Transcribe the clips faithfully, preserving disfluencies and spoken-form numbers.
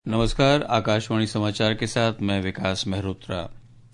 नमस्कार, आकाशवाणी समाचार के साथ मैं विकास मेहरोत्रा।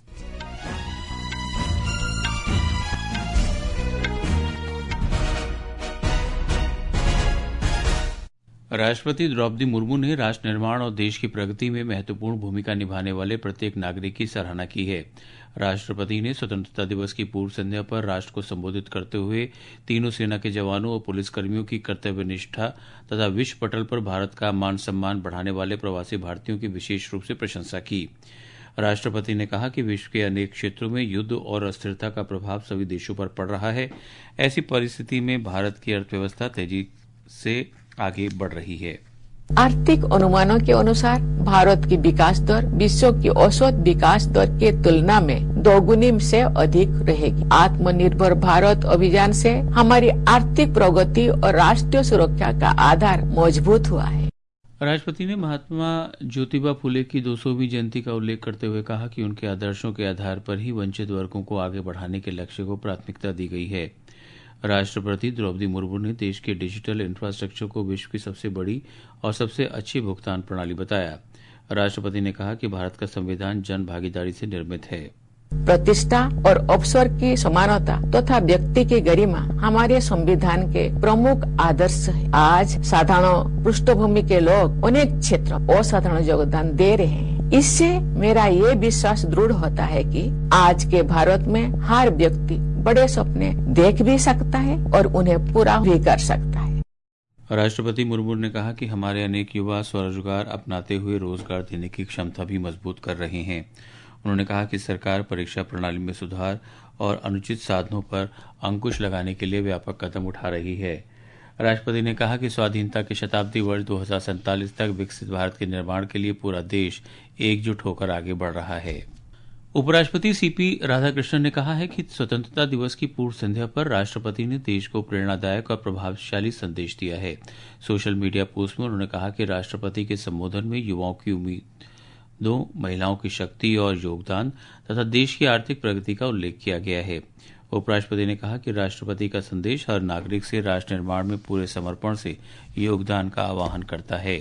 राष्ट्रपति द्रौपदी मुर्मू ने राष्ट्र निर्माण और देश की प्रगति में महत्वपूर्ण भूमिका निभाने वाले प्रत्येक नागरिक की सराहना की है। राष्ट्रपति ने स्वतंत्रता दिवस की पूर्व संध्या पर राष्ट्र को संबोधित करते हुए तीनों सेना के जवानों और पुलिसकर्मियों की कर्तव्यनिष्ठा तथा विश्व पटल पर भारत का मान सम्मान बढ़ाने वाले प्रवासी भारतीयों की विशेष रूप से प्रशंसा की। राष्ट्रपति ने कहा कि विश्व के अनेक क्षेत्रों में युद्ध और अस्थिरता का प्रभाव सभी देशों पर पड़ रहा है। ऐसी परिस्थिति में भारत की अर्थव्यवस्था तेजी से आगे बढ़ रही है। आर्थिक अनुमानों के अनुसार भारत की विकास दर विश्व की औसत विकास दर के तुलना में दोगुनी से अधिक रहेगी। आत्मनिर्भर भारत अभियान से हमारी आर्थिक प्रगति और राष्ट्रीय सुरक्षा का आधार मजबूत हुआ है। राष्ट्रपति ने महात्मा ज्योतिबा फुले की दो सौवीं जयंती का उल्लेख करते हुए कहा कि उनके आदर्शों के आधार पर ही वंचित वर्गों को आगे बढ़ाने के लक्ष्य को प्राथमिकता दी गई है। राष्ट्रपति द्रौपदी मुर्मू ने देश के डिजिटल इंफ्रास्ट्रक्चर को विश्व की सबसे बड़ी और सबसे अच्छी भुगतान प्रणाली बताया। राष्ट्रपति ने कहा कि भारत का संविधान जन भागीदारी से निर्मित है। प्रतिष्ठा और अवसर की समानता तथा व्यक्ति की गरिमा हमारे संविधान के प्रमुख आदर्श है। आज साधारण पृष्ठभूमि के लोग अनेक क्षेत्र असाधारण योगदान दे रहे हैं। इससे मेरा ये विश्वास दृढ़ होता है कि आज के भारत में हर व्यक्ति बड़े सपने देख भी सकता है और उन्हें पूरा भी कर सकता है। राष्ट्रपति मुर्मू ने कहा कि हमारे अनेक युवा स्वरोजगार अपनाते हुए रोजगार देने की क्षमता भी मजबूत कर रहे हैं। उन्होंने कहा कि सरकार परीक्षा प्रणाली में सुधार और अनुचित साधनों पर अंकुश लगाने के लिए व्यापक कदम उठा रही है। राष्ट्रपति ने कहा कि स्वाधीनता के शताब्दी वर्ष दो हजार सैंतालीस तक विकसित भारत के निर्माण के लिए पूरा देश एकजुट होकर आगे बढ़ रहा है। उपराष्ट्रपति सीपी राधाकृष्णन ने कहा है कि स्वतंत्रता दिवस की पूर्व संध्या पर राष्ट्रपति ने देश को प्रेरणादायक और प्रभावशाली संदेश दिया है। सोशल मीडिया पोस्ट में उन्होंने कहा कि राष्ट्रपति के संबोधन में युवाओं की उम्मीदों, महिलाओं की शक्ति और योगदान तथा देश की आर्थिक प्रगति का उल्लेख किया गया है। उपराष्ट्रपति ने कहा कि राष्ट्रपति का संदेश हर नागरिक से राष्ट्र निर्माण में पूरे समर्पण से योगदान का आह्वान करता है।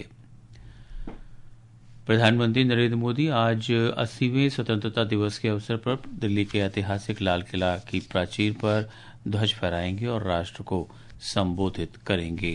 प्रधानमंत्री नरेंद्र मोदी आज अस्सीवें स्वतंत्रता दिवस के अवसर पर दिल्ली के ऐतिहासिक लाल किला की प्राचीर पर ध्वज फहराएंगे और राष्ट्र को संबोधित करेंगे।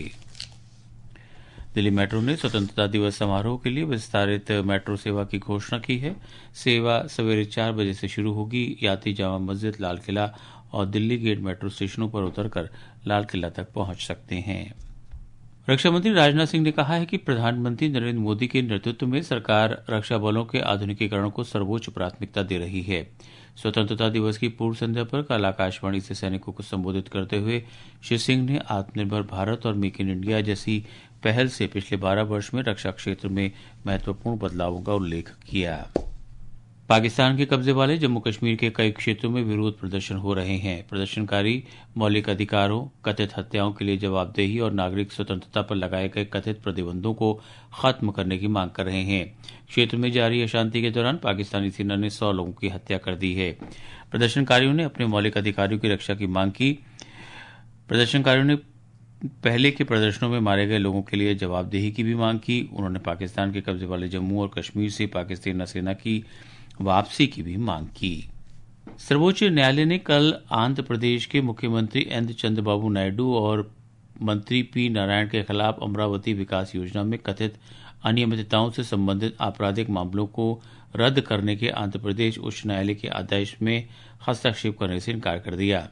दिल्ली मेट्रो ने स्वतंत्रता दिवस समारोह के लिए विस्तारित मेट्रो सेवा की घोषणा की है। सेवा सवेरे चार बजे से शुरू होगी। यात्री जामा मस्जिद, लाल किला और दिल्ली गेट मेट्रो स्टेशनों पर उतरकर लाल किला तक पहुंच सकते हैं। रक्षा मंत्री राजनाथ सिंह ने कहा है कि प्रधानमंत्री नरेंद्र मोदी के नेतृत्व में सरकार रक्षा बलों के आधुनिकीकरण को सर्वोच्च प्राथमिकता दे रही है। स्वतंत्रता दिवस की पूर्व संध्या पर कल आकाशवाणी से सैनिकों को संबोधित करते हुए श्री सिंह ने आत्मनिर्भर भारत और मेक इन इंडिया जैसी पहल से पिछले बारह वर्ष में रक्षा क्षेत्र में महत्वपूर्ण बदलावों का उल्लेख किया। पाकिस्तान के कब्जे वाले जम्मू कश्मीर के कई क्षेत्रों में विरोध प्रदर्शन हो रहे हैं। प्रदर्शनकारी मौलिक अधिकारों, कथित हत्याओं के लिए जवाबदेही और नागरिक स्वतंत्रता पर लगाए गए कथित प्रतिबंधों को खत्म करने की मांग कर रहे हैं। क्षेत्र में जारी अशांति के दौरान पाकिस्तानी सेना ने सौ लोगों की हत्या कर दी है। प्रदर्शनकारियों ने अपने मौलिक अधिकारों की रक्षा की मांग की। प्रदर्शनकारियों ने पहले के प्रदर्शनों में मारे गए लोगों के लिए जवाबदेही की भी मांग की। उन्होंने पाकिस्तान के कब्जे वाले जम्मू और कश्मीर से पाकिस्तानी सेना की वापसी की भी मांग की। सर्वोच्च न्यायालय ने कल आंध्र प्रदेश के मुख्यमंत्री एन चंद्रबाबू नायडू और मंत्री पी नारायण के खिलाफ अमरावती विकास योजना में कथित अनियमितताओं से संबंधित आपराधिक मामलों को रद्द करने के आंध्र प्रदेश उच्च न्यायालय के आदेश में हस्तक्षेप करने से इनकार कर दिया।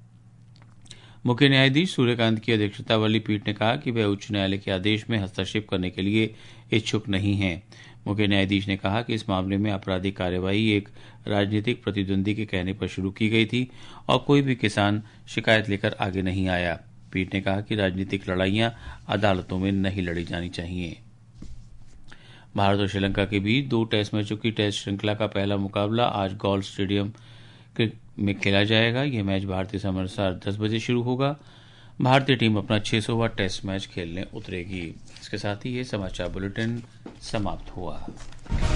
मुख्य न्यायाधीश सूर्यकांत की अध्यक्षता वाली पीठ ने कहा कि वह उच्च न्यायालय के आदेश में हस्तक्षेप करने के लिए इच्छुक नहीं है। मुख्य न्यायाधीश ने कहा कि इस मामले में आपराधिक कार्यवाही एक राजनीतिक प्रतिद्वंदी के कहने पर शुरू की गई थी और कोई भी किसान शिकायत लेकर आगे नहीं आया। पीठ ने कहा कि राजनीतिक लड़ाइयां अदालतों में नहीं लड़ी जानी चाहिए। भारत और श्रीलंका के बीच दो टेस्ट मैचों की टेस्ट श्रृंखला का पहला मुकाबला आज गॉल स्टेडियम में खेला जाएगा। यह मैच भारतीय समय अनुसार दस बजे शुरू होगा। भारतीय टीम अपना छह सौवां टेस्ट मैच खेलने उतरेगी। इसके साथ ही ये समाचार बुलेटिन समाप्त हुआ।